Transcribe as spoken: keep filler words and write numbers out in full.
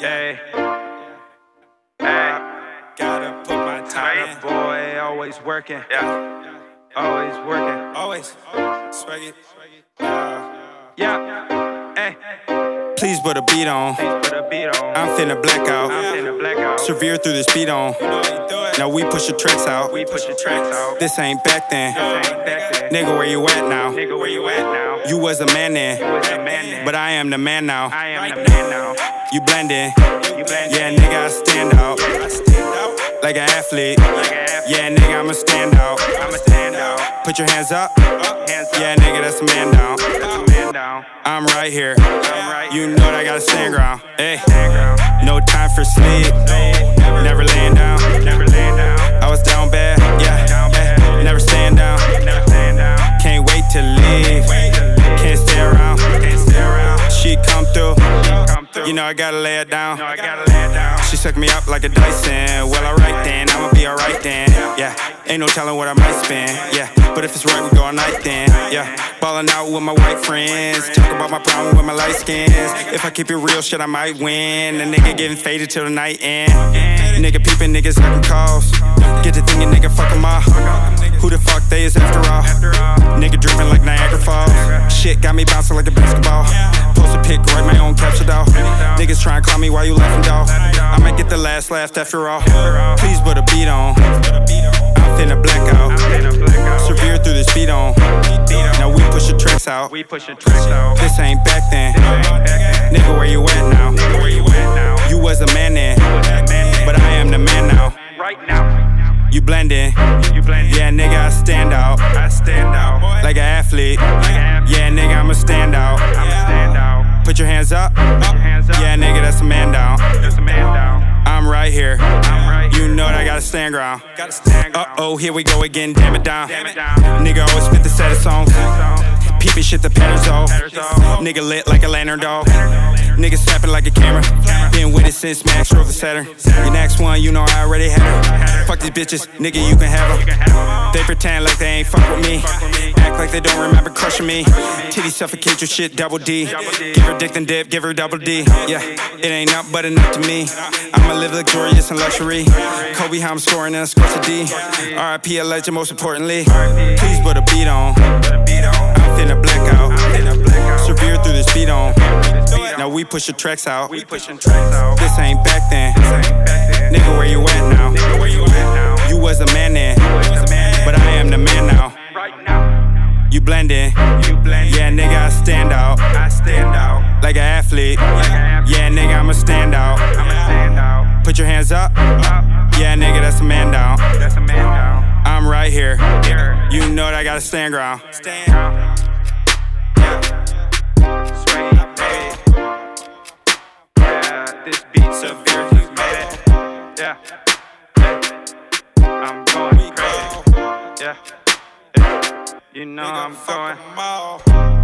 Hey, hey, Gotta put my time in. boy, always working. Yeah, Always working. always. Swag it. Uh, Yeah, hey, Please put a beat on. please put a beat on. I'm finna black out. I'm finna blackout. Severe through this beat on. You know how you do it. Now we push the tracks out. We push the tracks out. This ain't back then. This ain't back then. Nigga, where you at now? Nigga, where you at now? You was a man then, You was the man then. but I am the man now. I am the man now. You blending. You blend Yeah, in. nigga, I stand out. I stand out Like an athlete. like an athlete. Yeah, nigga, I'ma stand out. I'ma stand out. Put your hands up. Hands up. Yeah, nigga, that's a man down. That's a man down. I'm right here. I'm right You here. know that I gotta stand ground. Hey, Stand ground. no time for sleep. Never laying down. Never laying down. I was down bad. Yeah, Down bad. yeah. Never staying down. Never stand down. Can't wait to leave. Can't stay around. Can't stay around. She come through. Come through. You know I gotta lay it down. know I gotta lay it down. She sucked me up like a Dyson. Well, alright then, I'ma be alright then. Yeah, ain't no telling what I might spend. Yeah, but if it's right, we go all night then. Yeah, ballin' out with my white friends. Talk about my problem with my light skins. If I keep it real, shit, I might win. The nigga getting faded till the night end. Nigga peeping, niggas sucking calls. Get to thinking, nigga, fuck 'em all. Who the fuck they is after all? Nigga dripping like Niagara Falls. Shit got me bouncing like a basketball. Post a pic, write my own capture doll. Niggas try and call me while you laughing, dawg. I might get the last laugh after all. Please put a beat on. I'm finna black out. Finna blackout. Severe through this beat on. Now we push the tracks out. We push the tracks out. This ain't back then. Ain't back then. Nigga, where you at now? Nigga, where you at now? You was a man then, Was the man then. but I am the man now. Right now. You blending. You blend in. Yeah, nigga, I stand out. I stand out. Like an athlete. Like an athlete. Yeah, nigga, I'ma stand out. I'ma stand out. Put your hands up. Put your hands up. Yeah, nigga, that's a man down. There's a man down. I'm right here. I'm right You here. know that I gotta stand ground. Gotta stand Uh ground. oh, here we go again. Damn it down. Damn it down. Nigga always spit the set of songs. Peeping shit, the patterns off. Patterns off. Nigga lit like a lantern dog. Nigga snapping like a camera. Been with it since Max drove the Saturn. Your next one, you know I already had her. Fuck these bitches, nigga, you can have her. They pretend like they ain't fuck with me. Act like they don't remember crushing me. Titty suffocate your shit, double D. Give her dick then dip, give her double D. Yeah, it ain't nothing but enough to me. I'ma live luxurious and luxury. Kobe, how I'm scoring and score to D. R I P a legend, most importantly. Please put a beat on. Put a beat on. I'm finna black out. Finna blackout. Severe through this beat on. This beat on. Now we push the tracks out. We pushing tracks out. This ain't back then. This ain't back then. Nigga, where you at now? Nigga, where you at now? You was a man then, Was the man then. but I am the man now. Right now. You blending. You blend in. Yeah, nigga, I stand out. I stand out. Like an athlete. Like an athlete. Yeah, nigga, I'ma stand out. I'ma stand out. Put your hands up. Up. Yeah, nigga, that's a man down. That's a man down. I'm right here. Here. You know that I gotta stand ground. Stand out. Yeah. Sway, baby. Yeah, this beat severe, you made it. Yeah. Yeah. I'm going crazy. Yeah. Yeah. You know I'm going.